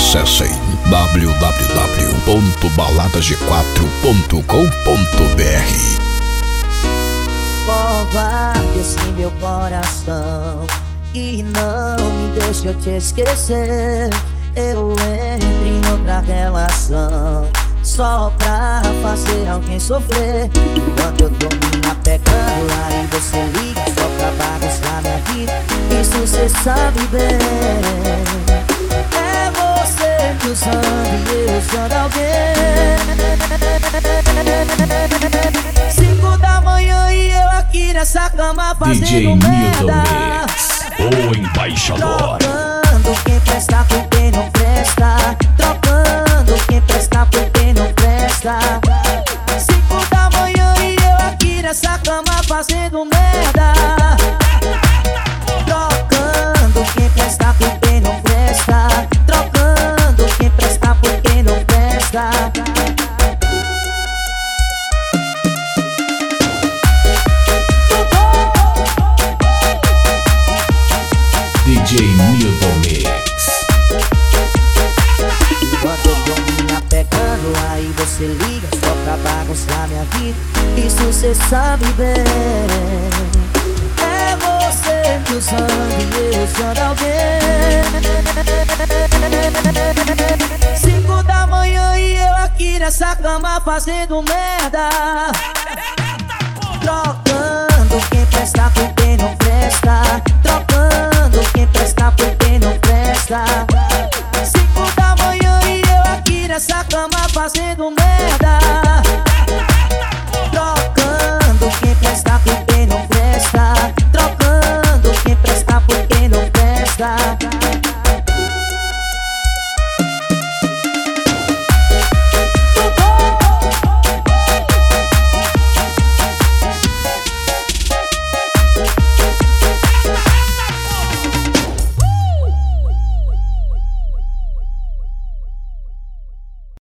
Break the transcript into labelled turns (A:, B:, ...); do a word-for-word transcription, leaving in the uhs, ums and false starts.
A: Acessem w w w ponto balada g quatro ponto com ponto b r.
B: Covarde meu coração e não me deixe eu te esquecer. Eu entro em outra relação só pra fazer alguém sofrer. Quando eu tô me apegando, aí você liga só pra bagunçar minha vida. Isso cê sabe bem. É você me usando e eu usando alguém. Cinco da manhã e eu aqui nessa cama fazendo
A: D J Milton
B: merda.
A: Mix, o embaixador.
B: Trocando quem presta por quem não presta. Trocando quem presta por quem não presta. Cinco da manhã e eu aqui nessa cama fazendo merda. Trocando quem presta por quem não presta. Trocando quem presta por quem não presta.
A: D J Milton Mix.
B: Quando eu tô me apegando, aí você liga só pra bagunçar minha vida. Isso cê sabe bem. É você me usando e eu usando alguém. Cinco da manhã e eu aqui nessa cama fazendo merda. Trocando quem presta por